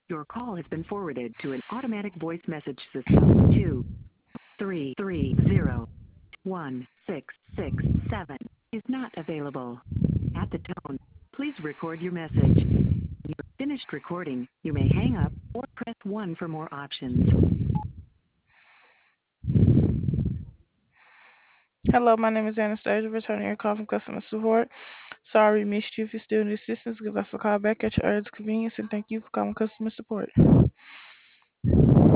Your call has been forwarded to an automatic voice message system. 233016667 is not available. At the tone, please record your message. When you have finished recording, you may hang up or press 1 for more options. Hello, my name is Anastasia, returning your call from customer support. Sorry we missed you. If you still need assistance, give us a call back at your earliest convenience, and thank you for calling customer support.